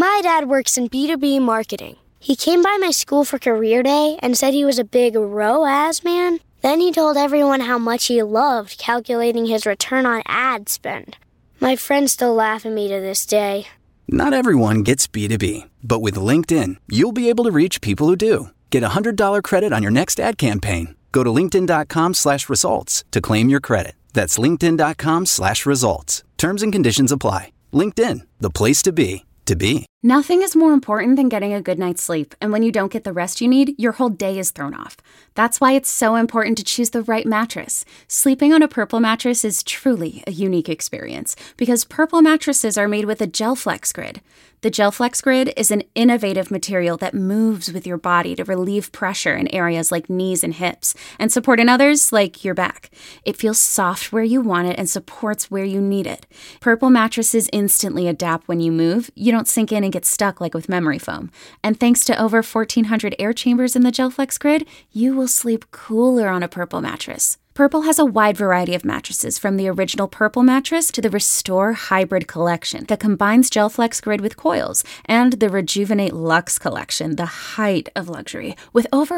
My dad works in B2B marketing. He came by my school for career day and said he was a big ROAS man. Then he told everyone how much he loved calculating his return on ad spend. My friends still laugh at me to this day. Not everyone gets B2B, but with LinkedIn, you'll be able to reach people who do. Get a $100 credit on your next ad campaign. Go to linkedin.com/results to claim your credit. That's linkedin.com/results. Terms and conditions apply. LinkedIn, the place to be, to be. Nothing is more important than getting a good night's sleep, and when you don't get the rest you need, your whole day is thrown off. That's why it's so important to choose the right mattress. Sleeping on a Purple mattress is truly a unique experience, because Purple mattresses are made with a GelFlex Grid. The GelFlex Grid is an innovative material that moves with your body to relieve pressure in areas like knees and hips, and support in others like your back. It feels soft where you want it and supports where you need it. Purple mattresses instantly adapt when you move. You don't sink in and get stuck like with memory foam. And thanks to over 1,400 air chambers in the GelFlex Grid, you will sleep cooler on a Purple mattress. Purple has a wide variety of mattresses, from the original Purple mattress to the Restore Hybrid collection that combines GelFlex Grid with coils, and the Rejuvenate Luxe collection, the height of luxury, with over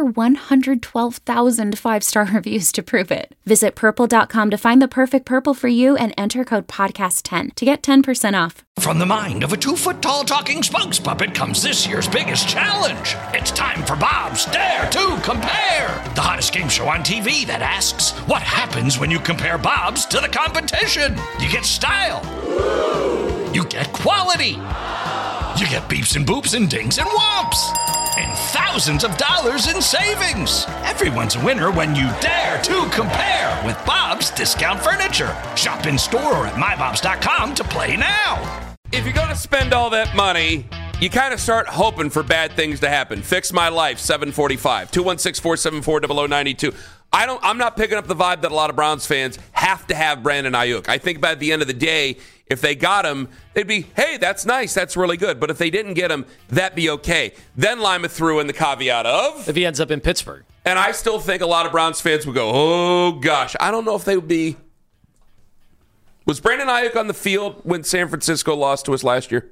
112,000 five-star reviews to prove it. Visit purple.com to find the perfect Purple for you and enter code podcast10 to get 10% off. From the mind of a 2-foot-tall talking spokes puppet comes this year's biggest challenge. It's time for Bob's Dare to Compare, the hottest game show on TV that asks, what happens when you compare Bob's to the competition? You get style. You get quality. You get beeps and boops and dings and whomps. And thousands of dollars in savings. Everyone's a winner when you dare to compare with Bob's Discount Furniture. Shop in store or at mybobs.com to play now. If you're going to spend all that money, you kind of start hoping for bad things to happen. Fix My Life, 745. 216-474-0092. I'm not picking up the vibe that a lot of Browns fans have to have Brandon Ayuk. I think by the end of the day, if they got him, they'd be, hey, that's nice, that's really good. But if they didn't get him, that'd be okay. Then Lima threw in the caveat of, if he ends up in Pittsburgh. And I still think a lot of Browns fans would go, oh, gosh. I don't know if they would be. Was Brandon Ayuk on the field when San Francisco lost to us last year?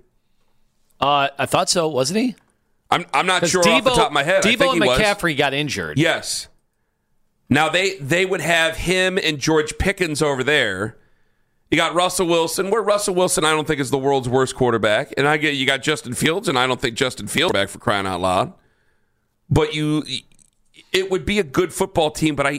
I thought so, wasn't he? I'm not sure off the top of my head. Debo and McCaffrey was. got injured. Yes. Now, they would have him and George Pickens over there. You got Russell Wilson. Where Russell Wilson, I don't think, is the world's worst quarterback. And you got Justin Fields, and I don't think Justin Fields is back, for crying out loud. But it would be a good football team. But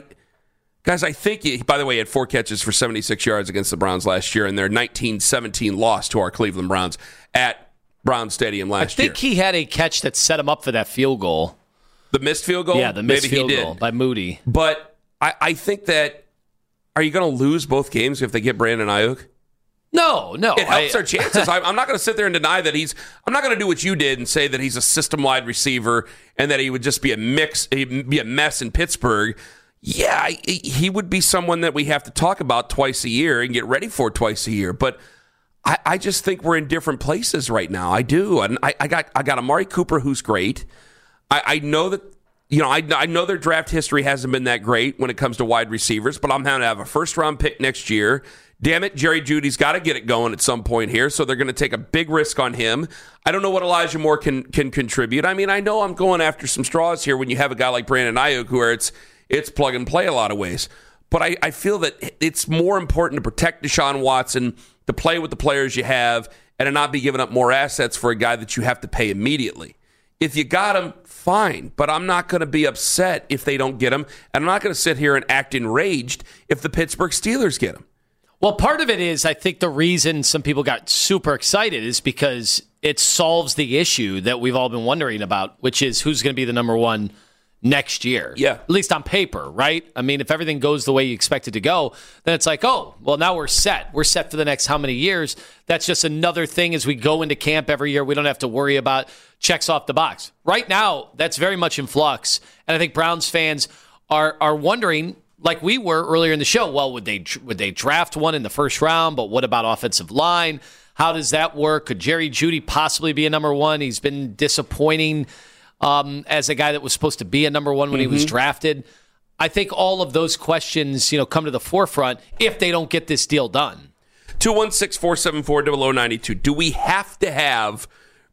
I think he, by the way, had 4 catches for 76 yards against the Browns last year in their 19-17 loss to our Cleveland Browns at Brown Stadium last year. I think he had a catch that set him up for that field goal. The missed field goal? Yeah, the missed field goal by Moody. But I think that, are you going to lose both games if they get Brandon Ayuk? No. It helps their chances. I'm not going to sit there and deny that I'm not going to do what you did and say that he's a system-wide receiver and that he would just be a mess in Pittsburgh. Yeah, he would be someone that we have to talk about twice a year and get ready for twice a year. But I just think we're in different places right now. I do. And I got Amari Cooper, who's great. I know that, I know their draft history hasn't been that great when it comes to wide receivers, but I'm going to have a first-round pick next year. Damn it, Jerry Jeudy's got to get it going at some point here, so they're going to take a big risk on him. I don't know what Elijah Moore can contribute. I mean, I know I'm going after some straws here when you have a guy like Brandon Ayuk, where it's plug and play a lot of ways. But I feel that it's more important to protect Deshaun Watson, to play with the players you have, and to not be giving up more assets for a guy that you have to pay immediately. If you got him, fine, but I'm not going to be upset if they don't get him, and I'm not going to sit here and act enraged if the Pittsburgh Steelers get him. Well, part of it is, I think the reason some people got super excited is because it solves the issue that we've all been wondering about, which is who's going to be the number one next year. Yeah. At least on paper, right? I mean, if everything goes the way you expect it to go, then it's like, oh, well, now we're set. We're set for the next how many years? That's just another thing as we go into camp every year. We don't have to worry about checks off the box. Right now, that's very much in flux. And I think Browns fans are wondering, like we were earlier in the show, well, would they draft one in the first round? But what about offensive line? How does that work? Could Jerry Jeudy possibly be a number one? He's been disappointing as a guy that was supposed to be a number one when he was drafted. I think all of those questions, come to the forefront if they don't get this deal done. 216-474-0092. Do we have to have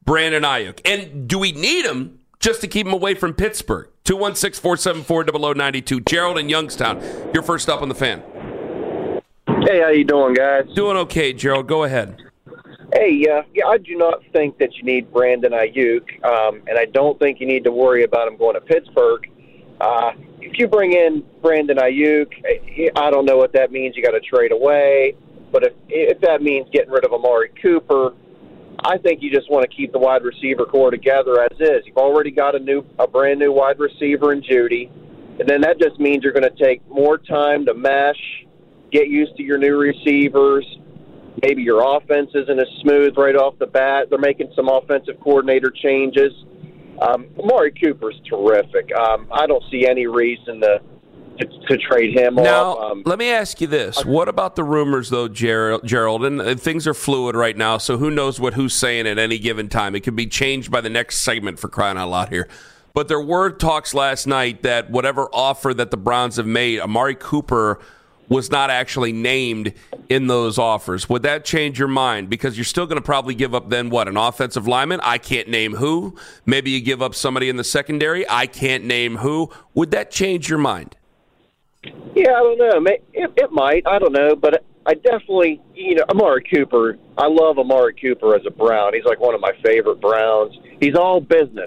Brandon Ayuk? And do we need him just to keep him away from Pittsburgh? 216-474-0092. Gerald in Youngstown, you're first up on the Fan. Hey, how you doing, guys? Doing okay, Gerald. Go ahead. Hey, I do not think that you need Brandon Ayuk, and I don't think you need to worry about him going to Pittsburgh. If you bring in Brandon Ayuk, I don't know what that means. You got to trade away. But if that means getting rid of Amari Cooper, I think you just want to keep the wide receiver core together as is. You've already got a brand new wide receiver in Judy, and then that just means you're going to take more time to mesh, get used to your new receivers. Maybe your offense isn't as smooth right off the bat. They're making some offensive coordinator changes. Amari Cooper's terrific. I don't see any reason to trade him off. Now, let me ask you this. What about the rumors, though, Gerald? And things are fluid right now, so who knows what who's saying at any given time. It could be changed by the next segment, for crying out loud here. But there were talks last night that whatever offer that the Browns have made, Amari Cooper was not actually named in those offers. Would that change your mind? Because you're still going to probably give up then what? An offensive lineman? I can't name who. Maybe you give up somebody in the secondary. I can't name who. Would that change your mind? Yeah, I don't know. It might. I don't know. But I definitely, Amari Cooper, I love Amari Cooper as a Brown. He's like one of my favorite Browns. He's all business.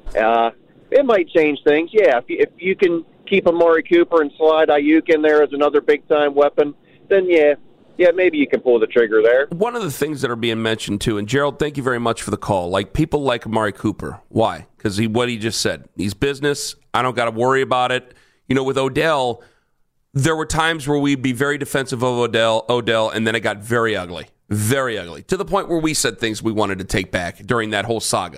It might change things. Yeah, if you can keep Amari Cooper and slide Ayuk in there as another big-time weapon, then yeah, maybe you can pull the trigger there. One of the things that are being mentioned, too, and Gerald, thank you very much for the call, like people like Amari Cooper. Why? Because what he just said. He's business. I don't got to worry about it. With Odell, there were times where we'd be very defensive of Odell, and then it got very ugly, to the point where we said things we wanted to take back during that whole saga.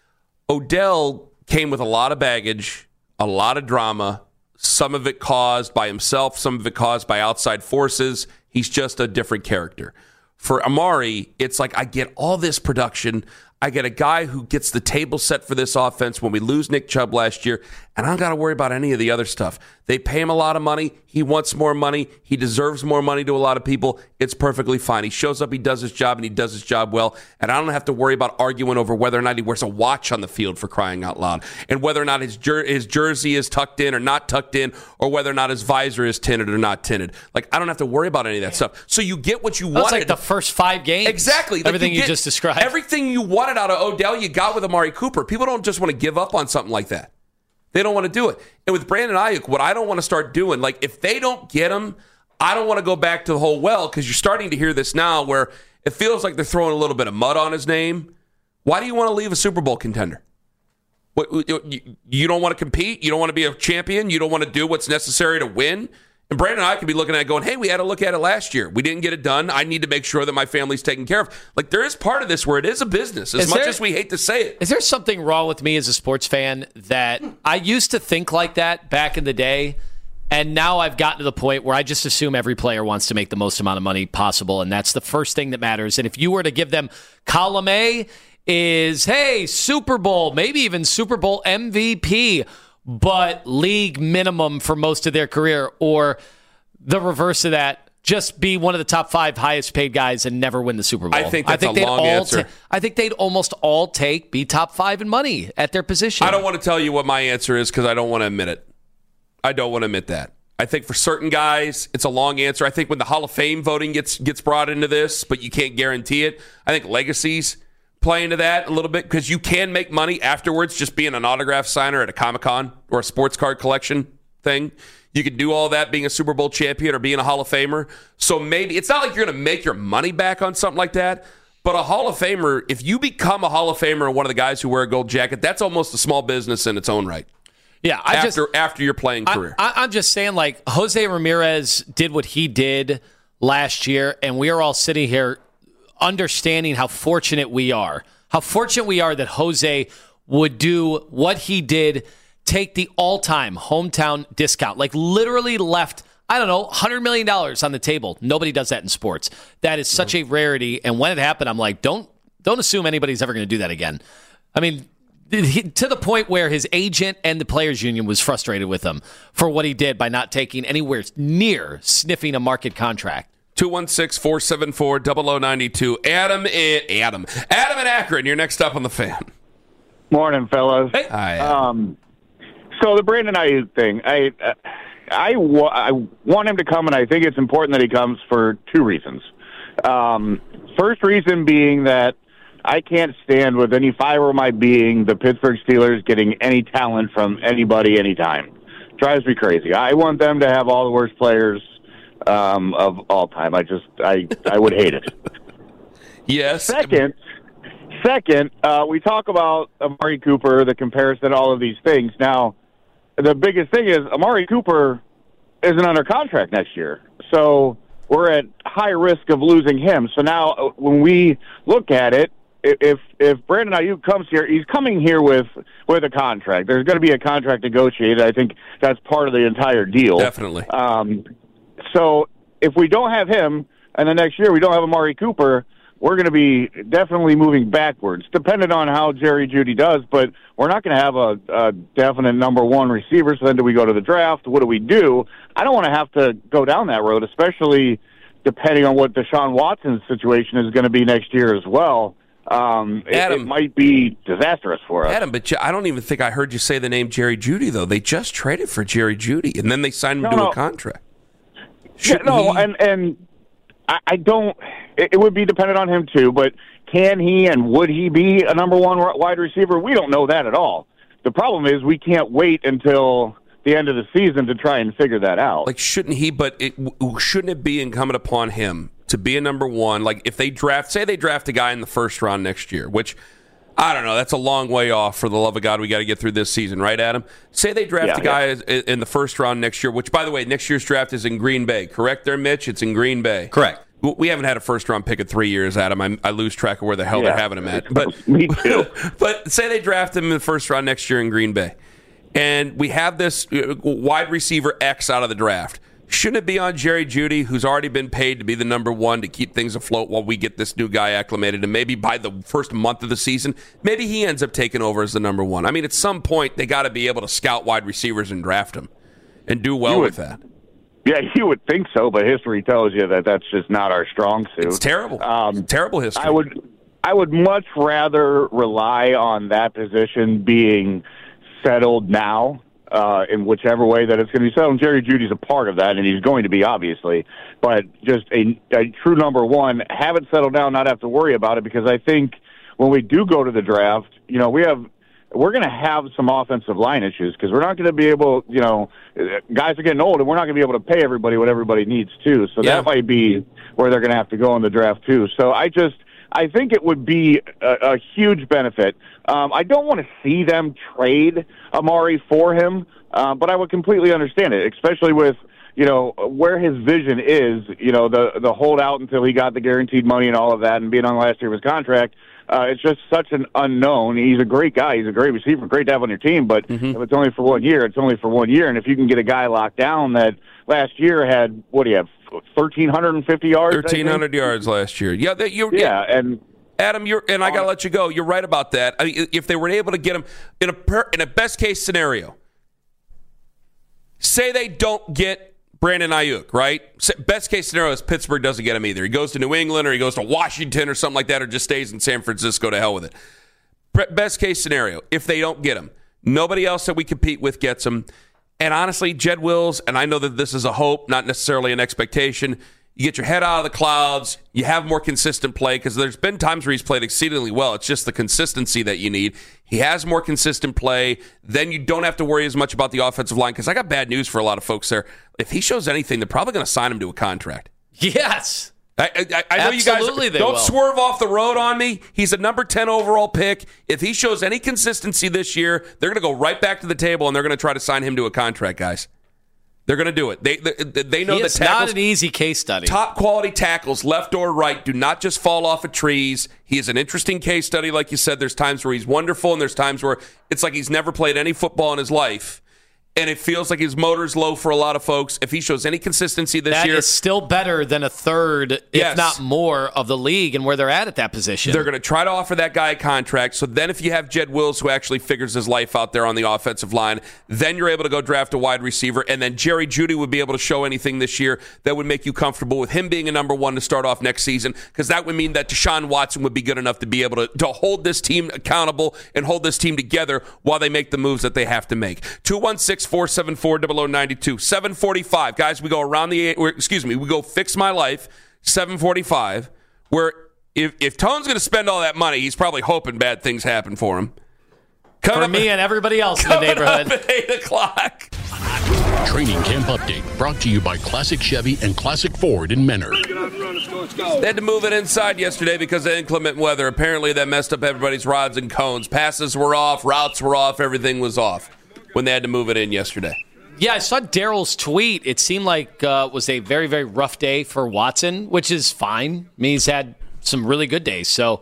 Odell came with a lot of baggage, a lot of drama, some of it caused by himself, some of it caused by outside forces. He's just a different character. For Amari, it's like I get all this production. I get a guy who gets the table set for this offense when we lose Nick Chubb last year, and I don't got to worry about any of the other stuff. They pay him a lot of money. He wants more money. He deserves more money to a lot of people. It's perfectly fine. He shows up, he does his job, and he does his job well, and I don't have to worry about arguing over whether or not he wears a watch on the field, for crying out loud, and whether or not his jersey is tucked in or not tucked in, or whether or not his visor is tinted or not tinted. Like, I don't have to worry about any of that stuff. So you get what you wanted. That's like the first 5 games. Exactly. Everything you just described. Everything you wanted out of Odell, you got with Amari Cooper. People don't just want to give up on something like that. They don't want to do it. And with Brandon Ayuk, what I don't want to start doing, like if they don't get him, I don't want to go back to the whole because you're starting to hear this now where it feels like they're throwing a little bit of mud on his name. Why do you want to leave a Super Bowl contender? You don't want to compete? You don't want to be a champion? You don't want to do what's necessary to win? And Brandon and I could be looking at it going, hey, we had a look at it last year. We didn't get it done. I need to make sure that my family's taken care of. Like, there is part of this where it is a business, as much as we hate to say it. Is there something wrong with me as a sports fan that I used to think like that back in the day, and now I've gotten to the point where I just assume every player wants to make the most amount of money possible, and that's the first thing that matters. And if you were to give them column A is, hey, Super Bowl, maybe even Super Bowl MVP, but league minimum for most of their career, or the reverse of that, just be one of the top 5 highest paid guys and never win the Super Bowl. I think that's a long answer. I think they'd almost all be top 5 in money at their position. I don't want to tell you what my answer is because I don't want to admit it. I don't want to admit that. I think for certain guys, it's a long answer. I think when the Hall of Fame voting gets brought into this, but you can't guarantee it, I think legacies play into that a little bit because you can make money afterwards just being an autograph signer at a Comic-Con or a sports card collection thing. You can do all that being a Super Bowl champion or being a Hall of Famer. So maybe it's not like you're going to make your money back on something like that. But a Hall of Famer, if you become a Hall of Famer and one of the guys who wear a gold jacket, that's almost a small business in its own right. Yeah, after your playing career. I'm just saying, like, Jose Ramirez did what he did last year, and we are all sitting here understanding how fortunate we are. How fortunate we are that Jose would do what he did, take the all-time hometown discount, like literally left, I don't know, $100 million on the table. Nobody does that in sports. That is such a rarity. And when it happened, I'm like, don't assume anybody's ever going to do that again. I mean, to the point where his agent and the players union was frustrated with him for what he did by not taking anywhere near sniffing a market contract. 216-474-0092. Adam in Akron, you're next up on the Fan. Morning, fellas. Hey. Hi. So the Brandon Ayuk thing, I want him to come, and I think it's important that he comes for two reasons. First reason being that I can't stand with any fiber of my being the Pittsburgh Steelers getting any talent from anybody anytime. Drives me crazy. I want them to have all the worst players of all time. I would hate it. Yes. Second, we talk about Amari Cooper, the comparison, all of these things. Now, the biggest thing is Amari Cooper isn't under contract next year. So we're at high risk of losing him. So now when we look at it, if Brandon Ayuk comes here, he's coming here with a contract. There's going to be a contract negotiated. I think that's part of the entire deal. Definitely. So if we don't have him, and the next year we don't have Amari Cooper, we're going to be definitely moving backwards, depending on how Jerry Jeudy does. But we're not going to have a definite number one receiver. So then do we go to the draft? What do we do? I don't want to have to go down that road, especially depending on what Deshaun Watson's situation is going to be next year as well. It might be disastrous for us. Adam, but I don't even think I heard you say the name Jerry Jeudy, though. They just traded for Jerry Jeudy, and then they signed him to a contract. And I don't – it would be dependent on him too, but can he and would he be a number one wide receiver? We don't know that at all. The problem is we can't wait until the end of the season to try and figure that out. Like, shouldn't he – but shouldn't it be incumbent upon him to be a number one? Like, if they draft a guy in the first round next year, which I don't know, that's a long way off. For the love of God, we got to get through this season, right, Adam? Say they draft a guy in the first round next year, which, by the way, next year's draft is in Green Bay. Correct there, Mitch? It's in Green Bay. Correct. We haven't had a first round pick in 3 years, Adam. I lose track of where the hell they're having him at. But me too. But say they draft him in the first round next year in Green Bay, and we have this wide receiver X out of the draft. Shouldn't it be on Jerry Jeudy, who's already been paid to be the number one, to keep things afloat while we get this new guy acclimated? And maybe by the first month of the season, maybe he ends up taking over as the number one. I mean, at some point, they got to be able to scout wide receivers and draft them and do well with that. Yeah, you would think so, but history tells you that that's just not our strong suit. It's terrible. Terrible history. I would much rather rely on that position being settled now, in whichever way that it's going to be settled. And Jerry Jeudy's a part of that, and he's going to be, obviously. But just a true number one, have it settled down, not have to worry about it, because I think when we do go to the draft, we're going to have some offensive line issues because we're not going to be able, guys are getting old, and we're not going to be able to pay everybody what everybody needs too. So that might be where they're going to have to go in the draft too. So I think it would be a huge benefit. I don't want to see them trade Amari for him, but I would completely understand it, especially with, where his vision is, the holdout until he got the guaranteed money and all of that and being on the last year of his contract. It's just such an unknown. He's a great guy. He's a great receiver. Great to have on your team. But if it's only for 1 year, it's only for 1 year. And if you can get a guy locked down that last year had, 1,350 yards? 1,300 yards last year. Yeah, and Adam, and I got to let you go. You're right about that. I mean, if they were able to get him in a best case scenario, say they don't get Brandon Ayuk, right? Best case scenario is Pittsburgh doesn't get him either. He goes to New England or he goes to Washington or something like that, or just stays in San Francisco. To hell with it. Best case scenario, if they don't get him, nobody else that we compete with gets him. And honestly, Jed Wills, and I know that this is a hope, not necessarily an expectation, you get your head out of the clouds, you have more consistent play, because there's been times where he's played exceedingly well. It's just the consistency that you need. He has more consistent play. Then you don't have to worry as much about the offensive line, because I got bad news for a lot of folks there. If he shows anything, they're probably going to sign him to a contract. Yes. I know you guys don't swerve off the road on me. He's a number 10 overall pick. If he shows any consistency this year, they're going to go right back to the table, and they're going to try to sign him to a contract, guys. They're going to do it. They know it's not an easy case study. Top quality tackles, left or right, do not just fall off of trees. He is an interesting case study, like you said. There's times where he's wonderful, and there's times where it's like he's never played any football in his life. and it feels like his motor's low for a lot of folks. If he shows any consistency this year, that is still better than a third, Yes. if not more, of the league and where they're at that position. they're going to try to offer that guy a contract. So then if you have Jed Wills, who actually figures his life out there on the offensive line, then you're able to go draft a wide receiver. And then Jerry Jeudy would be able to show anything this year that would make you comfortable with him being a number one to start off next season, because that would mean that Deshaun Watson would be good enough to be able to hold this team accountable and hold this team together while they make the moves that they have to make. 216-474-0092. 745. Guys, we go we go Fix My Life, 745, where if Tone's going to spend all that money, he's probably hoping bad things happen for him. For me and everybody else in the neighborhood. At 8 o'clock. Training Camp Update brought to you by Classic Chevy and Classic Ford in Menor. They had to move it inside yesterday because of inclement weather. Apparently, that messed up everybody's rods and cones. Passes were off, routes were off, everything was off when they had to move it in yesterday. Yeah, I saw Daryl's tweet. It seemed like it was a very, very rough day for Watson, which is fine. I mean, he's had some really good days. So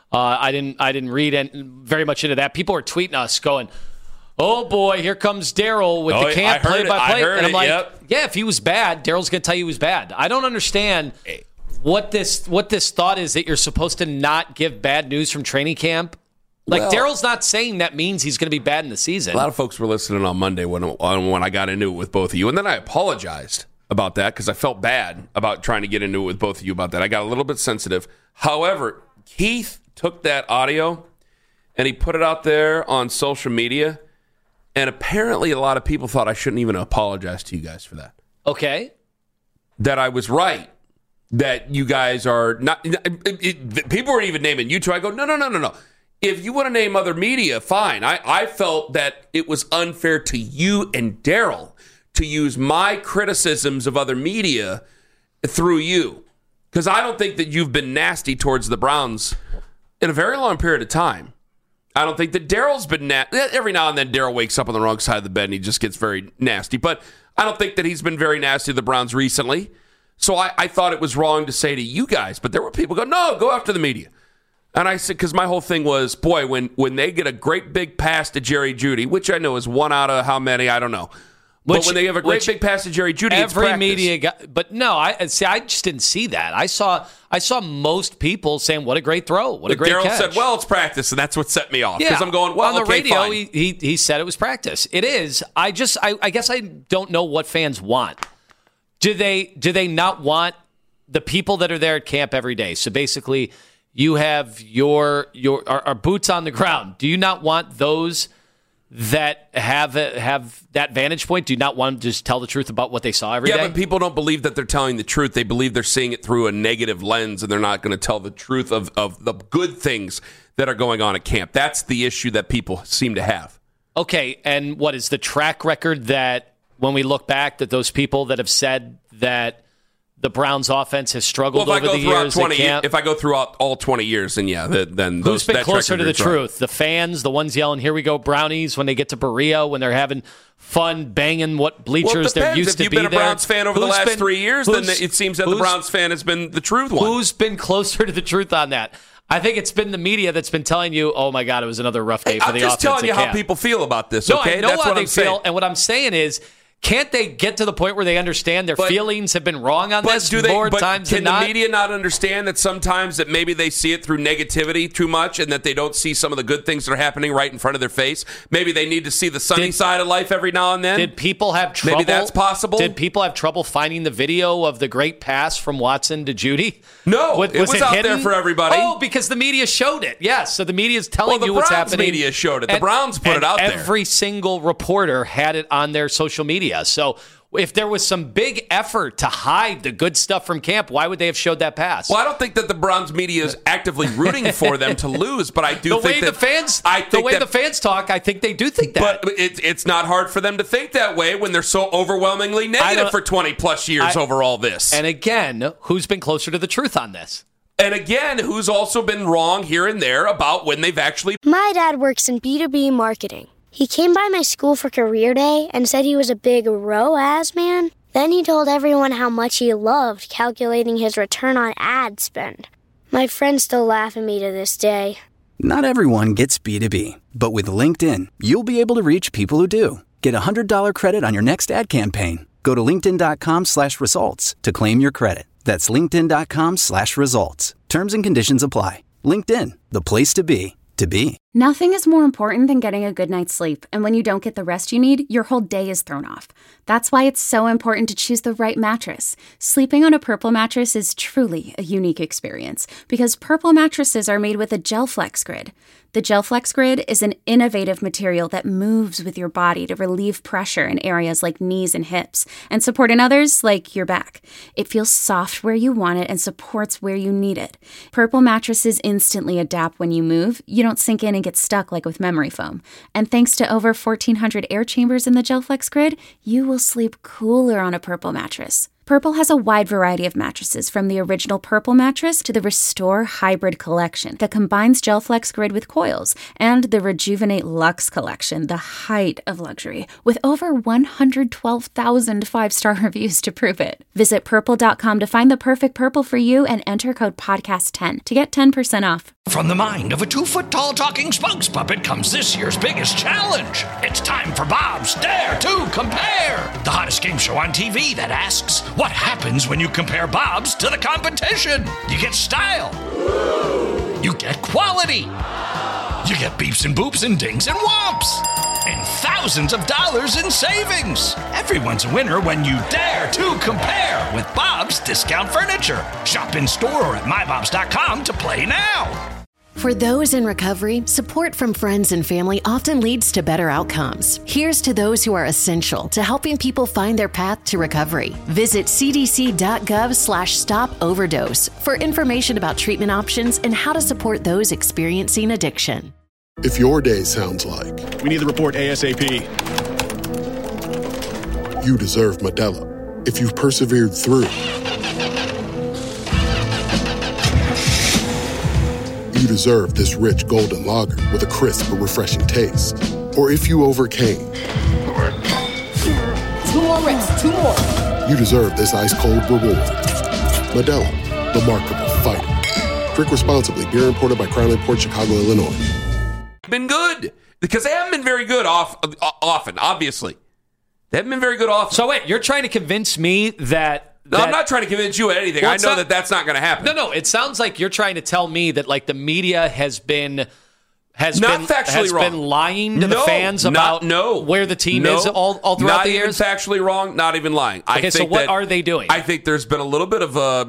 I didn't read very much into that. People were tweeting us going, "Oh boy, here comes Daryl with the camp play-by-play." And I'm like, yeah, if he was bad, Daryl's going to tell you he was bad. I don't understand what this thought is that you're supposed to not give bad news from training camp. Like, Daryl's not saying that means he's going to be bad in the season. A lot of folks were listening on Monday when I got into it with both of you, and then I apologized about that because I felt bad about trying to get into it with both of you about that. I got a little bit sensitive. However, Keith took that audio and he put it out there on social media, and apparently a lot of people thought I shouldn't even apologize to you guys for that. Okay. That I was right. That you guys are not... people were even naming you two. I go, no. If you want to name other media, fine. I felt that it was unfair to you and Daryl to use my criticisms of other media through you. Because I don't think that you've been nasty towards the Browns in a very long period of time. I don't think that Daryl's been nasty. Every now and then Daryl wakes up on the wrong side of the bed and he just gets very nasty. But I don't think that he's been very nasty to the Browns recently. So I thought it was wrong to say to you guys. But there were people go, no, go after the media. And I said, because my whole thing was, boy, when they get a great big pass to Jerry Jeudy, which I know is one out of how many, I don't know. But when they have a great big pass to Jerry Jeudy, it's practice. Media got, but no, I just didn't see that. I saw most people saying, "What a great throw! What a great catch!" Daryl said, "Well, it's practice," and that's what set me off. Because I'm going, well, on the radio, fine. he said it was practice. It is. I guess I don't know what fans want. Do they not want the people that are there at camp every day? So basically, you have your boots on the ground. Do you not want those that have that vantage point? Do you not want to just tell the truth about what they saw every day? Yeah, but people don't believe that they're telling the truth. They believe they're seeing it through a negative lens, and they're not going to tell the truth of the good things that are going on at camp. That's the issue that people seem to have. Okay, and what is the track record that when we look back, that those people that have said that the Browns' offense has struggled over the years at camp? If I go throughout all 20 years, then yeah, then who's been closer to the truth? The fans, the ones yelling, "Here we go, Brownies!" when they get to Berea, when they're having fun banging what bleachers they're used to be there. If you've been a Browns fan over the last 3 years, then it seems that the Browns fan has been the truth one. Who's been closer to the truth on that? I think it's been the media that's been telling you, "Oh my God, it was another rough day for the offense." I'm just telling you how people feel about this. No, okay, I know that's how what they I'm saying. feel, and what I'm saying is, can't they get to the point where they understand their feelings have been wrong on this more times than not? Can the media not understand that sometimes that maybe they see it through negativity too much and that they don't see some of the good things that are happening right in front of their face? Maybe they need to see the sunny side of life every now and then? Did people have trouble? Maybe that's possible. Did people have trouble finding the video of the great pass from Watson to Jeudy? No, it was out there for everybody. Oh, because the media showed it. Yes, so the media is telling you what's happening. The media showed it. The Browns put it out there. Every single reporter had it on their social media. So if there was some big effort to hide the good stuff from camp, why would they have showed that pass? Well, I don't think that the Browns media is actively rooting for them to lose, but I do think the fans talk, I think they do think that. But it's not hard for them to think that way when they're so overwhelmingly negative for 20-plus years over all this. And again, who's been closer to the truth on this? And again, who's also been wrong here and there about when they've actually... My dad works in B2B marketing. He came by my school for career day and said he was a big ROAS man. Then he told everyone how much he loved calculating his return on ad spend. My friends still laugh at me to this day. Not everyone gets B2B, but with LinkedIn, you'll be able to reach people who do. Get a $100 credit on your next ad campaign. Go to linkedin.com/results to claim your credit. That's linkedin.com/results. Terms and conditions apply. LinkedIn, the place to be, to be. Nothing is more important than getting a good night's sleep, and when you don't get the rest you need, your whole day is thrown off. That's why it's so important to choose the right mattress. Sleeping on a Purple mattress is truly a unique experience because Purple mattresses are made with a GelFlex Grid. The GelFlex Grid is an innovative material that moves with your body to relieve pressure in areas like knees and hips and support in others like your back. It feels soft where you want it and supports where you need it. Purple mattresses instantly adapt when you move. You don't sink in and get stuck like with memory foam. And thanks to over 1,400 air chambers in the GelFlex Grid, you will sleep cooler on a Purple mattress. Purple has a wide variety of mattresses, from the original Purple mattress to the Restore Hybrid collection that combines GelFlex Grid with coils, and the Rejuvenate Luxe collection, the height of luxury, with over 112,000 five-star reviews to prove it. Visit Purple.com to find the perfect Purple for you and enter code podcast10 to get 10% off. From the mind of a 2-foot-tall talking spokes puppet comes this year's biggest challenge. It's time for Bob's Dare to Compare, the hottest game show on TV that asks, what happens when you compare Bob's to the competition? You get style. You get quality. You get beeps and boops and dings and whomps. And thousands of dollars in savings. Everyone's a winner when you dare to compare with Bob's Discount Furniture. Shop in store or at mybobs.com to play now. For those in recovery, support from friends and family often leads to better outcomes. Here's to those who are essential to helping people find their path to recovery. Visit cdc.gov/stop-overdose for information about treatment options and how to support those experiencing addiction. If your day sounds like, we need the report ASAP, you deserve Modelo. If you've persevered through, you deserve this rich golden lager with a crisp but refreshing taste. Or if you overcame, 2 more reps, 2 more. You deserve this ice cold reward. Modelo, the mark of a fighter. Drink responsibly. Beer imported by Crown Port Chicago, Illinois. Been good because they haven't been very good often. Obviously, they haven't been very good often. So wait, you're trying to convince me that? No, I'm not trying to convince you of anything. Well, I know that that's not going to happen. No. It sounds like you're trying to tell me that like the media has been lying to the fans about where the team is all throughout the years. Not even factually wrong. Not even lying. Okay, so what are they doing? I think there's been a little bit of a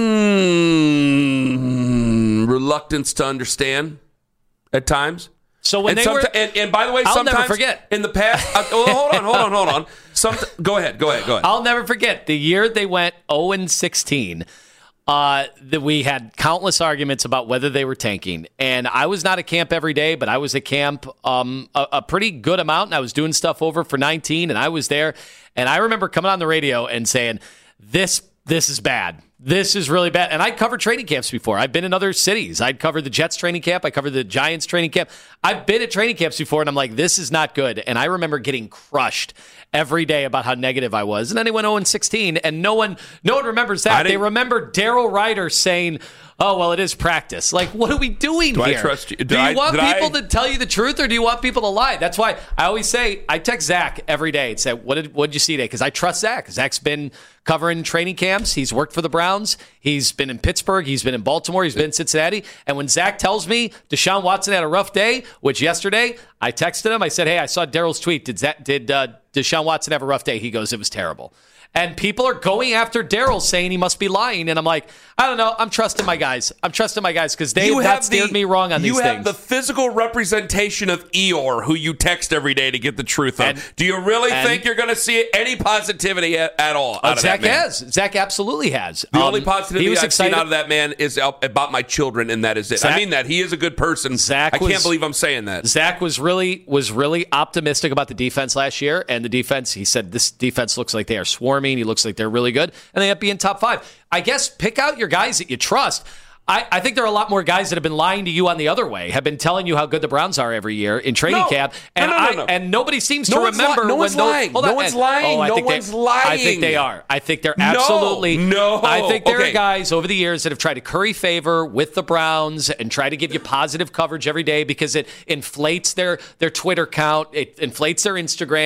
reluctance to understand at times. So when and by the way, I'll sometimes never forget. In the past, hold on. Go ahead. I'll never forget the year they went 0-16. That we had countless arguments about whether they were tanking, and I was not at camp every day, but I was at camp a pretty good amount, and I was doing stuff over for 19, and I was there, and I remember coming on the radio and saying, "This is bad. This is really bad." And I covered training camps before. I've been in other cities. I'd covered the Jets training camp. I covered the Giants training camp. I've been at training camps before, and I'm like, this is not good. And I remember getting crushed every day about how negative I was. And then they went 0-16, and no one remembers that. They remember Daryl Ryder saying, "Oh, well, it is practice." Like, what are we doing here? I trust you? Do you want people to tell you the truth, or do you want people to lie? That's why I always say, I text Zach every day and say, what did you see today? Because I trust Zach. Zach's been covering training camps. He's worked for the Browns. He's been in Pittsburgh. He's been in Baltimore. He's been in Cincinnati. And when Zach tells me Deshaun Watson had a rough day, which yesterday I texted him. I said, "Hey, I saw Daryl's tweet. Did Deshaun Watson have a rough day?" He goes, "It was terrible." And people are going after Daryl, saying he must be lying. And I'm like, I don't know. I'm trusting my guys. because they have steered me wrong on these things. You have the physical representation of Eeyore, who you text every day to get the truth of. Do you really think you're going to see any positivity at all out of Zach that man? has. Zach absolutely has. The only positivity I've seen out of that man is about my children, and that is it. I mean that. He is a good person. I can't believe I'm saying that. Zach was really optimistic about the defense last year, and the defense, he said, this defense looks like they are swarming. He looks like they're really good, and they have to be in top 5. I guess pick out your guys that you trust. I think there are a lot more guys that have been lying to you on the other way, have been telling you how good the Browns are every year in training camp, and and nobody seems to remember. No one's lying. No one's lying. I think they are. I think they're absolutely. No. I think there are guys over the years that have tried to curry favor with the Browns and try to give you positive coverage every day because it inflates their Twitter count, it inflates their Instagram,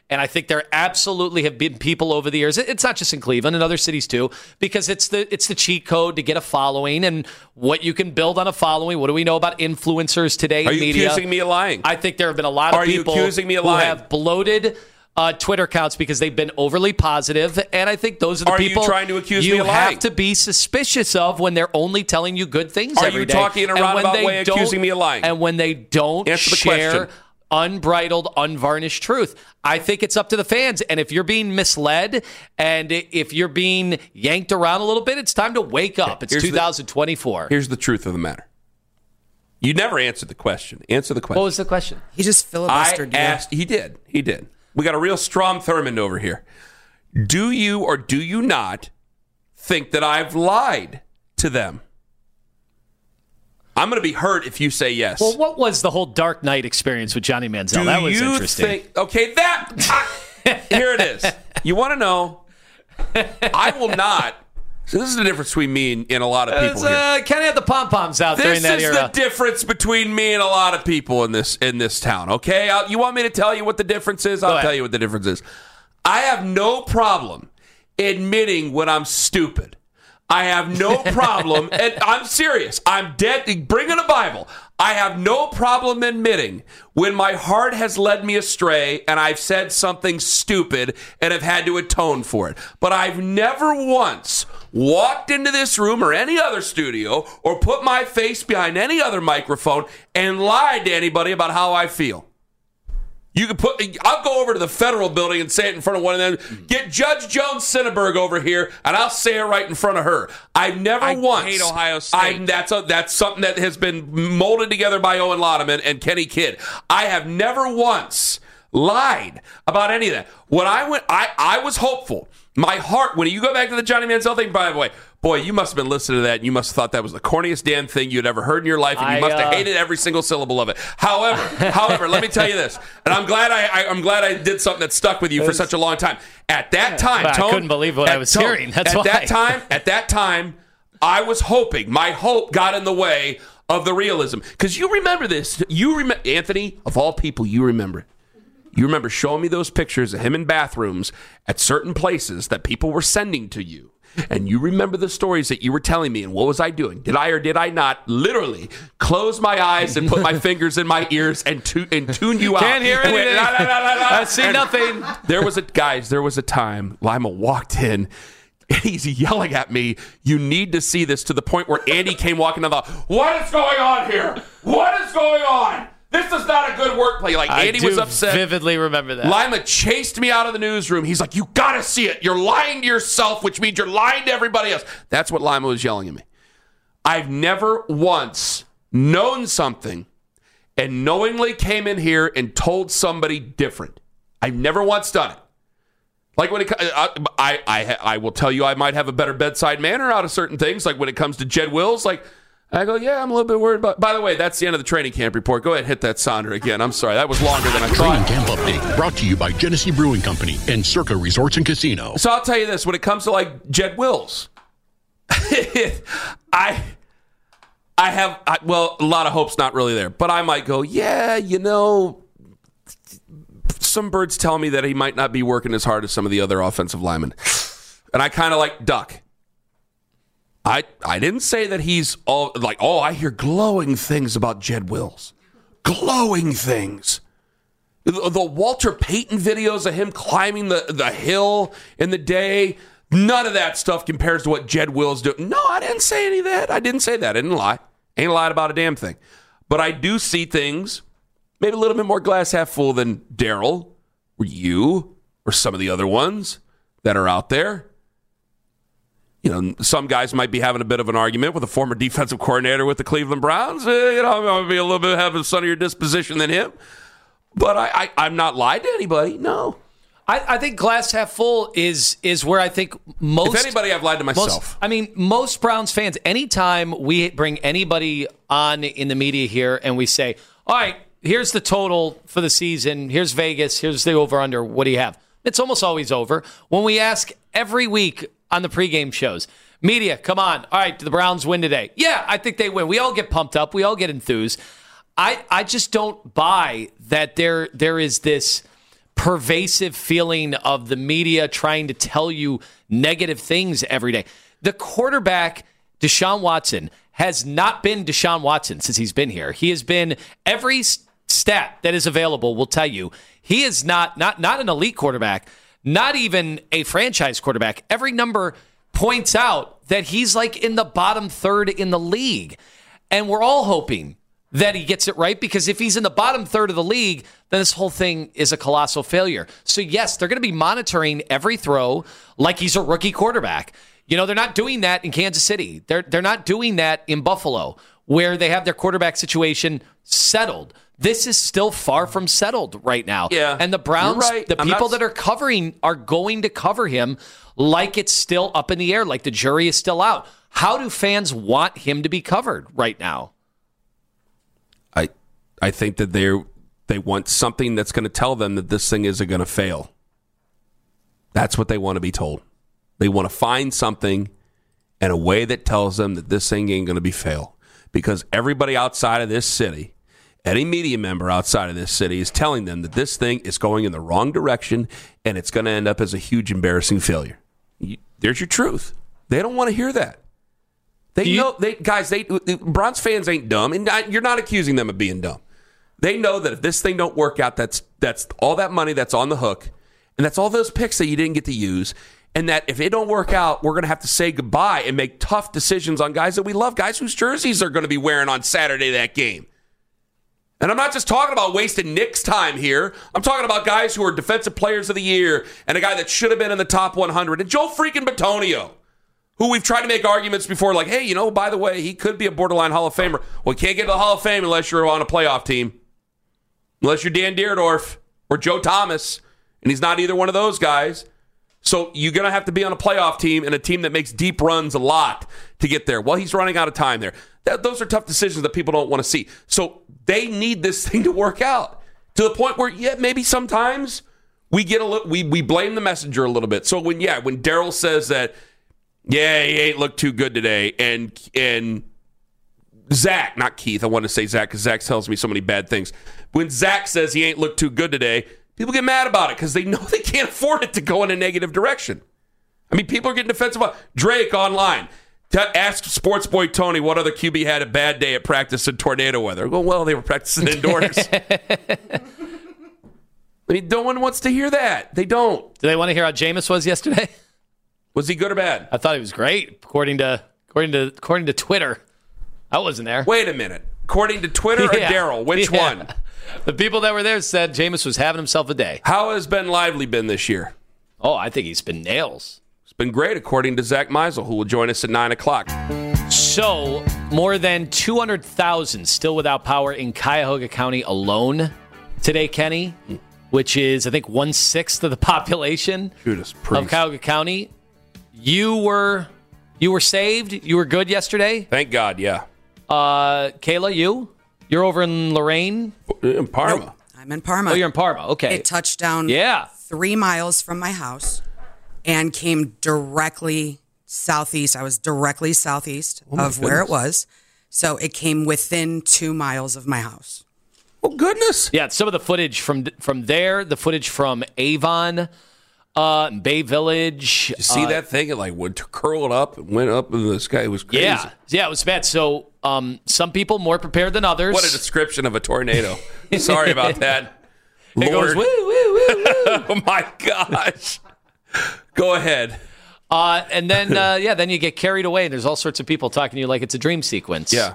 And I think there absolutely have been people over the years. It's not just in Cleveland, in other cities too, because it's the cheat code to get a following and what you can build on a following. What do we know about influencers today in media? Are you accusing me of lying? I think there have been a lot of people who have bloated Twitter accounts because they've been overly positive, and I think those are the people you trying to accuse me of lying? You have to be suspicious of when they're only telling you good things every day. Are you talking in a roundabout way accusing me of lying? And when they don't share unbridled, unvarnished truth. I think it's up to the fans. And if you're being misled and if you're being yanked around a little bit, it's time to wake up. It's 2024. Here's the truth of the matter. You never answered the question. Answer the question. What was the question? He just filibustered. He did. We got a real Strom Thurmond over here. Do you or do you not think that I've lied to them? I'm going to be hurt if you say yes. Well, what was the whole Dark Knight experience with Johnny Manziel? That was interesting. Here it is. You want to know? I will not. So this is the difference between me and a lot of people here. Kenny had the pom-poms out during that era. This is the difference between me and a lot of people in this town, okay? You want me to tell you what the difference is? I'll tell you what the difference is. I have no problem admitting when I'm stupid. I have no problem, and I'm serious. I'm dead. Bring in a Bible. I have no problem admitting when my heart has led me astray and I've said something stupid and have had to atone for it. But I've never once walked into this room or any other studio or put my face behind any other microphone and lied to anybody about how I feel. I'll go over to the Federal Building and say it in front of one of them. Get Judge Joan Sinneberg over here, and I'll say it right in front of her. I've never once. I hate Ohio State. That's something that has been molded together by Owen Lodeman and Kenny Kidd. I have never once lied about any of that. When I was hopeful. My heart, when you go back to the Johnny Manziel thing, by the way, boy, you must have been listening to that, and you must have thought that was the corniest damn thing you'd ever heard in your life, and you must have hated every single syllable of it. However, let me tell you this, and I'm glad I did something that stuck with you for such a long time. At that time, I couldn't believe what I was hearing. That's why. At that time, I was hoping. My hope got in the way of the realism, because you remember this. Anthony, of all people, you remember it. You remember showing me those pictures of him in bathrooms at certain places that people were sending to you. And you remember the stories that you were telling me. And what was I doing? Did I or did I not literally close my eyes and put my fingers in my ears and tune you out? Can't hear anything. I see nothing. There was a time Lima walked in. He's yelling at me, you need to see this, to the point where Andy came walking down the hall. What is going on here? What is going on? This is not a good workplace. Andy was upset. I vividly remember that. Lima chased me out of the newsroom. He's like, you got to see it. You're lying to yourself, which means you're lying to everybody else. That's what Lima was yelling at me. I've never once known something and knowingly came in here and told somebody different. I've never once done it. Like when I will tell you I might have a better bedside manner out of certain things. Like when it comes to Jed Wills, I go, yeah, I'm a little bit worried about. By the way, that's the end of the training camp report. Go ahead and hit that sounder again. I'm sorry. That was longer than I thought. Training Camp Update brought to you by Genesee Brewing Company and Circa Resorts and Casino. So I'll tell you this. When it comes to Jed Wills, I have a lot of hope's not really there. But I might go, yeah, some birds tell me that he might not be working as hard as some of the other offensive linemen. And I kind of duck. I didn't say that he's all I hear glowing things about Jed Wills. Glowing things. The Walter Payton videos of him climbing the hill in the day, none of that stuff compares to what Jed Wills do. No, I didn't say any of that. I didn't say that. I didn't lie. Ain't lied about a damn thing. But I do see things maybe a little bit more glass half full than Daryl or you or some of the other ones that are out there. Some guys might be having a bit of an argument with a former defensive coordinator with the Cleveland Browns. I'm going to be a little bit have a sunnier disposition than him. But I'm not lied to anybody. No. I think glass half full is where I think most. If anybody, I've lied to myself. Most Browns fans, anytime we bring anybody on in the media here and we say, all right, here's the total for the season. Here's Vegas. Here's the over-under. What do you have? It's almost always over. When we ask every week on the pregame shows, media, come on. All right, do the Browns win today? Yeah, I think they win. We all get pumped up. We all get enthused. I just don't buy that there is this pervasive feeling of the media trying to tell you negative things every day. The quarterback, Deshaun Watson, has not been Deshaun Watson since he's been here. He has been, every stat that is available will tell you, he is not an elite quarterback, not even a franchise quarterback. Every number points out that he's like in the bottom third in the league. And we're all hoping that he gets it right, because if he's in the bottom third of the league, then this whole thing is a colossal failure. So yes, they're going to be monitoring every throw like he's a rookie quarterback. You know, they're not doing that in Kansas City. They're not doing that in Buffalo, where they have their quarterback situation settled. This is still far from settled right now. Yeah, and the Browns, right. the people that are covering are going to cover him like it's still up in the air, like the jury is still out. How do fans want him to be covered right now? I think that they want something that's going to tell them that this thing isn't going to fail. That's what they want to be told. They want to find something in a way that tells them that this thing ain't going to be fail. Because everybody outside of this city, any media member outside of this city is telling them that this thing is going in the wrong direction and it's going to end up as a huge embarrassing failure. There's your truth. They don't want to hear that. Browns fans ain't dumb, and you're not accusing them of being dumb. They know that if this thing don't work out, that's all that money that's on the hook, and that's all those picks that you didn't get to use, and that if it don't work out, we're going to have to say goodbye and make tough decisions on guys that we love, guys whose jerseys are going to be wearing on Saturday that game. And I'm not just talking about wasting Nick's time here. I'm talking about guys who are defensive players of the year and a guy that should have been in the top 100, and Joe freaking Bitonio, who we've tried to make arguments before, like, hey, by the way, he could be a borderline Hall of Famer. Well, you can't get to the Hall of Fame unless you're on a playoff team. Unless you're Dan Dierdorf or Joe Thomas, and he's not either one of those guys. So you're going to have to be on a playoff team and a team that makes deep runs a lot to get there. Well, he's running out of time there. Those are tough decisions that people don't want to see. So they need this thing to work out to the point where, maybe sometimes we get we blame the messenger a little bit. So when Daryl says that, he ain't looked too good today, and Zach, not Keith, I want to say Zach because Zach tells me so many bad things. When Zach says he ain't looked too good today, people get mad about it because they know they can't afford it to go in a negative direction. I mean, people are getting defensive. Drake online. Ask Sports Boy Tony what other QB had a bad day at practice in tornado weather. Well, they were practicing indoors. I mean, no one wants to hear that. They don't. Do they want to hear how Jameis was yesterday? Was he good or bad? I thought he was great, according to Twitter. I wasn't there. Wait a minute. According to Twitter or Daryl? Which one? The people that were there said Jameis was having himself a day. How has Ben Lively been this year? Oh, I think he's been nails. It's been great, according to Zach Meisel, who will join us at 9 o'clock. So, more than 200,000 still without power in Cuyahoga County alone today, Kenny, which is, I think, 1/6 of the population of Cuyahoga County. You were saved? You were good yesterday? Thank God, yeah. Kayla, you're over in Lorain? In Parma. Nope, I'm in Parma. Oh, you're in Parma. Okay. It touched down 3 miles from my house and came directly southeast. I was directly southeast of where it was. So it came within 2 miles of my house. Oh, goodness. Yeah, some of the footage from there, the footage from Avon, Bay Village. Did you see that thing? It would curl it up and went up in the sky. It was crazy. Yeah, it was bad. So some people more prepared than others. What a description of a tornado. Sorry about that. It goes, woo, woo, woo, woo. Oh, my gosh. Go ahead. And then, then you get carried away, and there's all sorts of people talking to you like it's a dream sequence. Yeah.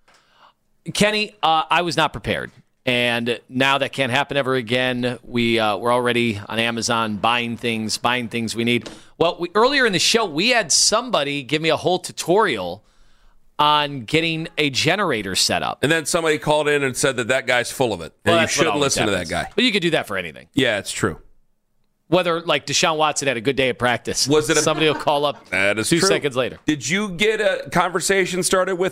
Kenny, I was not prepared. And now that can't happen ever again. We're already on Amazon buying things we need. Well, earlier in the show, we had somebody give me a whole tutorial on getting a generator set up. And then somebody called in and said that guy's full of it. And you shouldn't listen to that guy. But you could do that for anything. Yeah, it's true. Whether, like, Deshaun Watson had a good day at practice. Somebody will call up that is 2 true. seconds later. Did you get a conversation started with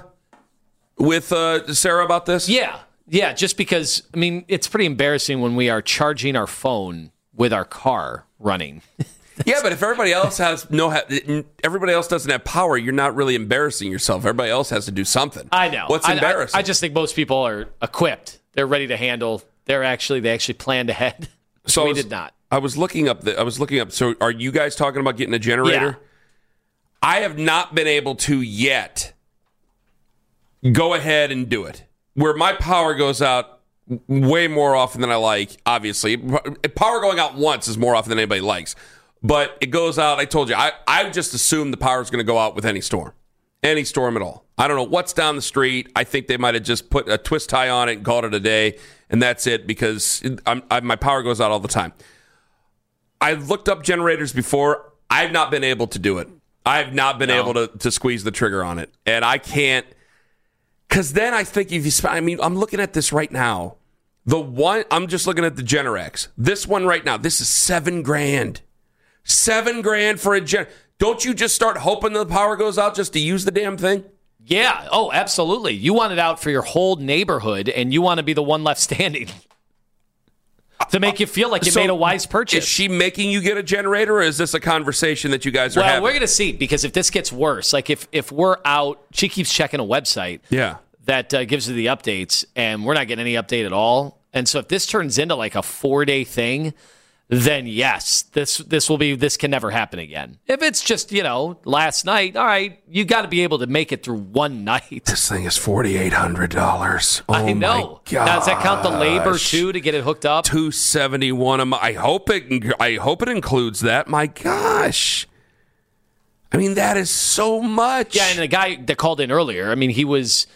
Sarah about this? Yeah, just because, I mean, it's pretty embarrassing when we are charging our phone with our car running. Yeah, but if everybody else everybody else doesn't have power, you're not really embarrassing yourself. Everybody else has to do something. I know. What's embarrassing? I just think most people are equipped. They're ready to handle. They actually planned ahead. So we did not. I was looking up. So, are you guys talking about getting a generator? Yeah. I have not been able to yet go ahead and do it. Where my power goes out way more often than I like. Obviously, power going out once is more often than anybody likes. But it goes out. I told you. I just assumed the power is going to go out with any storm at all. I don't know what's down the street. I think they might have just put a twist tie on it and called it a day, and that's it, because my power goes out all the time. I've looked up generators before. I've not been able to do it. I've not been able to squeeze the trigger on it, and I can't. Because then I think I'm looking at this right now. I'm just looking at the Generac. This one right now, this is $7,000. $7,000 for a gen. Don't you just start hoping the power goes out just to use the damn thing? Yeah. Oh, absolutely. You want it out for your whole neighborhood, and you want to be the one left standing to make you feel like you made a wise purchase. Is she making you get a generator, or is this a conversation that you guys are having? Well, we're going to see, because if this gets worse, like if we're out, she keeps checking a website that gives her the updates, and we're not getting any update at all. And so if this turns into like a 4-day thing, then yes, this can never happen again. If it's just, last night, all right, you got to be able to make it through one night. This thing is $4,800. Oh, I know. My gosh. Now, does that count the labor too to get it hooked up? $271. I hope it includes that. My gosh. I mean, that is so much. Yeah, and the guy that called in earlier, I mean, he was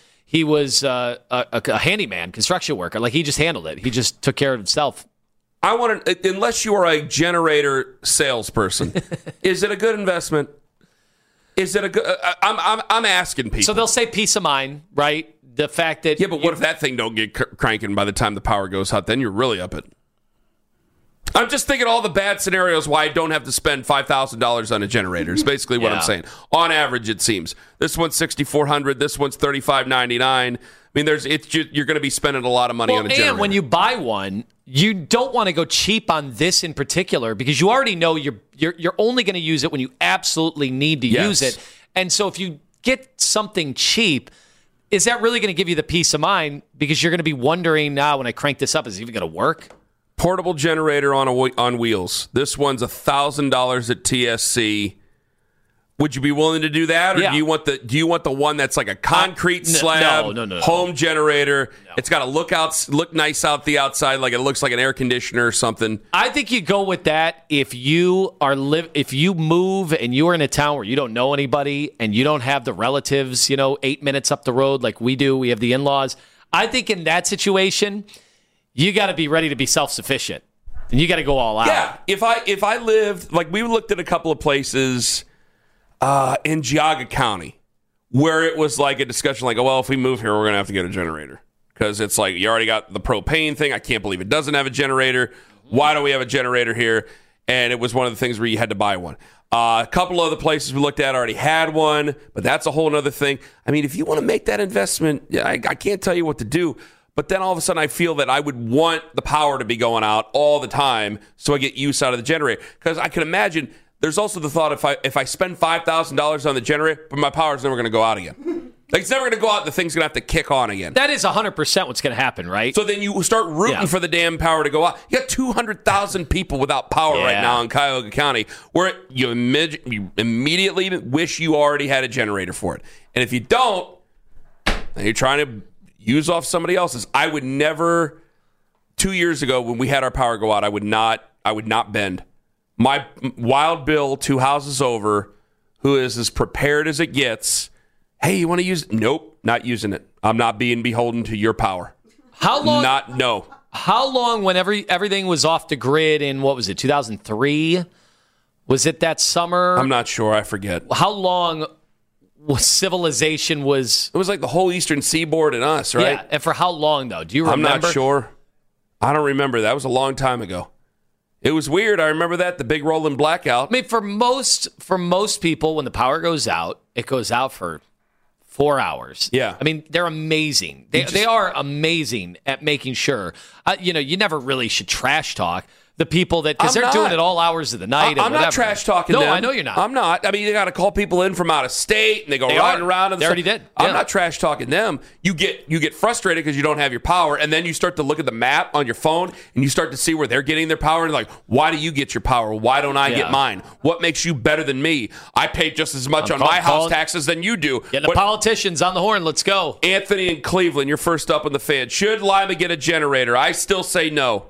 a handyman, construction worker. Like, he just handled it. He just took care of himself. I want to, unless you are a generator salesperson, is it a good investment? Is it a good? I'm asking people. So they'll say peace of mind, right? The fact that but what if that thing don't get cranking by the time the power goes out? Then you're really up it. I'm just thinking all the bad scenarios why I don't have to spend $5,000 on a generator. Is basically what I'm saying. On average, it seems this one's $6,400. This one's $3,599. I mean, you're going to be spending a lot of money on a generator. And when you buy one, you don't want to go cheap on this in particular, because you already know you're only going to use it when you absolutely need to use it. And so if you get something cheap, is that really going to give you the peace of mind? Because you're going to be wondering, now when I crank this up, is it even going to work? Portable generator on wheels. This one's $1,000 at TSC. Would you be willing to do that, or do you want the one that's like a concrete slab home generator? No. It's got to look nice out the outside, like it looks like an air conditioner or something. I think you go with that if you move and you are in a town where you don't know anybody and you don't have the relatives, 8 minutes up the road like we do. We have the in-laws. I think in that situation, you got to be ready to be self-sufficient, and you got to go all out. Yeah, if I lived, like, we looked at a couple of places in Geauga County, where it was like a discussion like, oh, well, if we move here, we're going to have to get a generator. Because it's like, you already got the propane thing. I can't believe it doesn't have a generator. Why do we have a generator here? And it was one of the things where you had to buy one. A couple other places we looked at already had one, but that's a whole other thing. I mean, if you want to make that investment, I can't tell you what to do. But then all of a sudden I feel that I would want the power to be going out all the time so I get use out of the generator. Because I can imagine... There's also the thought, if I spend $5,000 on the generator, but my power's never going to go out again. Like, it's never going to go out, the thing's going to have to kick on again. That is 100% what's going to happen, right? So then you start rooting for the damn power to go out. You got 200,000 people without power right now in Cuyahoga County, where you immediately wish you already had a generator for it. And if you don't, then you're trying to use off somebody else's. I would never, 2 years ago when we had our power go out, I would not bend. My Wild Bill, 2 houses over, who is as prepared as it gets. Hey, you want to use it? Nope, not using it. I'm not being beholden to your power. How long? No. How long, whenever everything was off the grid in, 2003? Was it that summer? I'm not sure. I forget. How long civilization was... It was like the whole eastern seaboard and us, right? Yeah, and for how long, though? Do you remember? I'm not sure. I don't remember. That was a long time ago. It was weird. I remember that, the big rolling blackout. I mean, for most people, when the power goes out, it goes out for 4 hours. Yeah. I mean, they're amazing. They are amazing at making sure. You never really should trash talk. the people that, because they're doing it all hours of the night. I'm not trash talking them. No, I know you're not. I'm not. I mean, they got to call people in from out of state, and they go riding around. And they already did. I'm not trash talking them. You get frustrated because you don't have your power, and then you start to look at the map on your phone, and you start to see where they're getting their power, and like, why do you get your power? Why don't I get mine? What makes you better than me? I pay just as much on my house taxes than you do. Getting the politicians on the horn. Let's go. Anthony in Cleveland, you're first up on the fan. Should Lima get a generator? I still say no.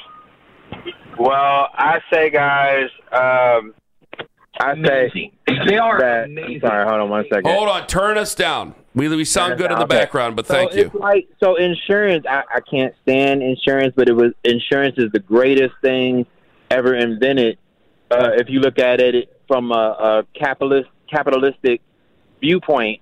Well, I say, guys, I say they are that. amazing. Sorry, hold on 1 second. Hold on, turn us down. We sound good in the background, but thank you. It's like, so insurance, I can't stand insurance, but insurance is the greatest thing ever invented. If you look at it from a capitalistic viewpoint,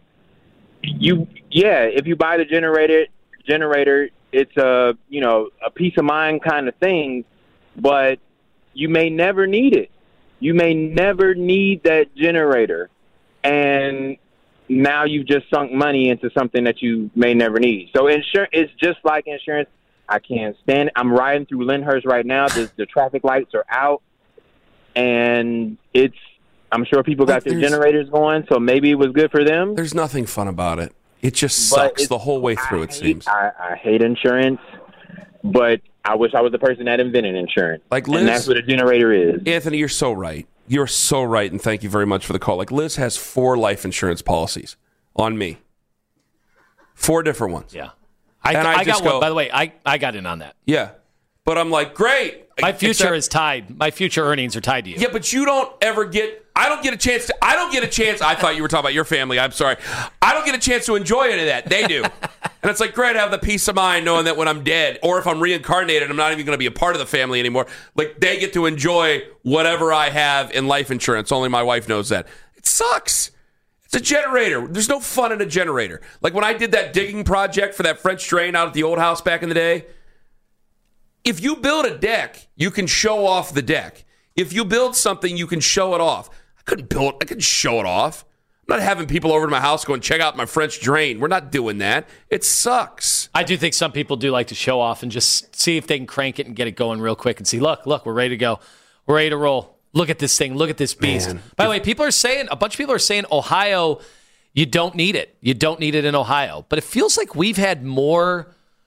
if you buy the generator, it's a peace of mind kind of thing. But you may never need it. You may never need that generator. And now you've just sunk money into something that you may never need. So insurance is just like insurance. I can't stand it. I'm riding through Lyndhurst right now. The traffic lights are out. And I'm sure people got their generators going, so maybe it was good for them. There's nothing fun about it. It just sucks the whole way through, it seems. I hate insurance, but I wish I was the person that invented insurance. Like Liz, and that's what a generator is. Anthony, you're so right. You're so right, and thank you very much for the call. Like Liz has 4 life insurance policies on me. 4 different ones. Yeah. I got one, by the way. I got in on that. Yeah. But I'm like, great. My future is tied. My future earnings are tied to you. Yeah, but you don't ever I don't get a chance. I thought you were talking about your family. I'm sorry. I don't get a chance to enjoy any of that. They do. And it's like, great, I have the peace of mind knowing that when I'm dead, or if I'm reincarnated, I'm not even going to be a part of the family anymore. Like, they get to enjoy whatever I have in life insurance. Only my wife knows that. It sucks. It's a generator. There's no fun in a generator. Like when I did that digging project for that French drain out at the old house back in the day, if you build a deck, you can show off the deck. If you build something, you can show it off. I couldn't show it off. I'm not having people over to my house going, check out my French drain. We're not doing that. It sucks. I do think some people do like to show off and just see if they can crank it and get it going real quick and see, look, we're ready to go. We're ready to roll. Look at this thing. Look at this beast. Man. By the way, a bunch of people are saying Ohio, you don't need it. You don't need it in Ohio. But it feels like we've had more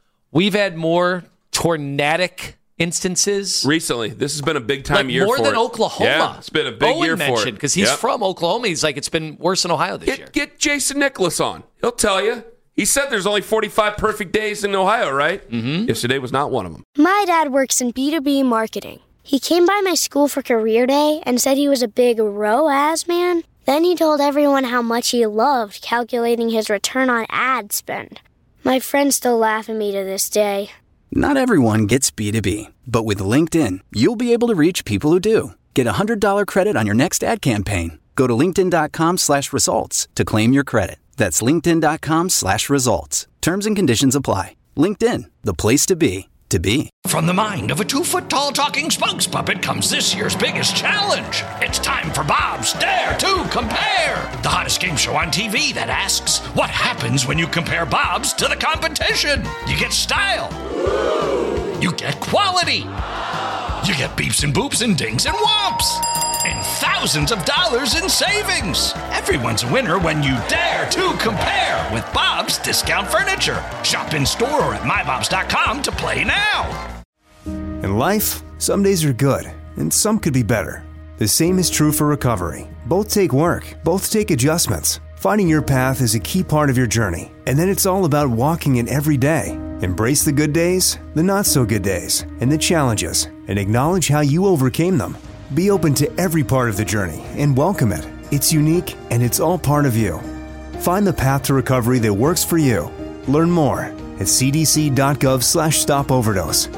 tornadic instances recently. This has been a big time year more for than it. Oklahoma. Yeah, it's been a big year for it because he's from Oklahoma. He's like, it's been worse in Ohio this year. Get Jason Nicholas on. He'll tell you. He said there's only 45 perfect days in Ohio, right? Mm-hmm. Yesterday was not one of them. My dad works in B2B marketing. He came by my school for career day and said he was a big ROAS man. Then he told everyone how much he loved calculating his return on ad spend. My friends still laugh at me to this day. Not everyone gets B2B, but with LinkedIn, you'll be able to reach people who do. Get a $100 credit on your next ad campaign. Go to linkedin.com/results to claim your credit. That's linkedin.com/results. Terms and conditions apply. LinkedIn, the place to be. From the mind of a 2-foot-tall talking spokes puppet comes this year's biggest challenge. It's time for Bob's Dare to Compare, the hottest game show on TV that asks, what happens when you compare Bob's to the competition? You get style. You get quality. You get beeps and boops and dings and whomps. And thousands of dollars in savings. Everyone's a winner when you dare to compare with Bob's Discount Furniture. Shop in store or at mybobs.com to play now. In life, some days are good, and some could be better. The same is true for recovery. Both take work, both take adjustments. Finding your path is a key part of your journey, and then it's all about walking it every day. Embrace the good days, the not-so-good days, and the challenges, and acknowledge how you overcame them. Be open to every part of the journey and welcome it. It's unique, and it's all part of you. Find the path to recovery that works for you. Learn more at cdc.gov/stopoverdose.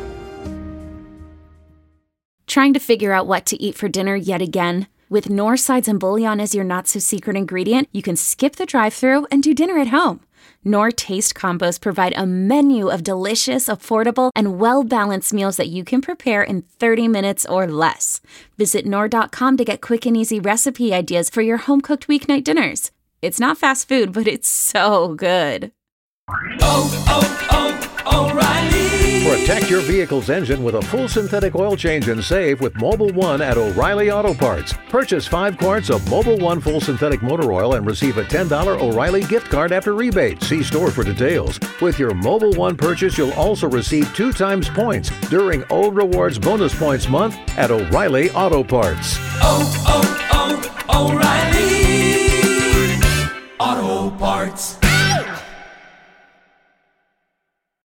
Trying to figure out what to eat for dinner yet again? With Knorr sides and bouillon as your not-so-secret ingredient, you can skip the drive-thru and do dinner at home. Knorr Taste Combos provide a menu of delicious, affordable, and well-balanced meals that you can prepare in 30 minutes or less. Visit Knorr.com to get quick and easy recipe ideas for your home-cooked weeknight dinners. It's not fast food, but it's so good. O'Reilly. Protect your vehicle's engine with a full synthetic oil change and save with Mobil 1 at O'Reilly Auto Parts. Purchase 5 quarts of Mobil 1 full synthetic motor oil and receive a $10 O'Reilly gift card after rebate. See store for details. With your Mobil 1 purchase, you'll also receive 2 times points during O Rewards Bonus Points Month at O'Reilly Auto Parts. O'Reilly Auto Parts.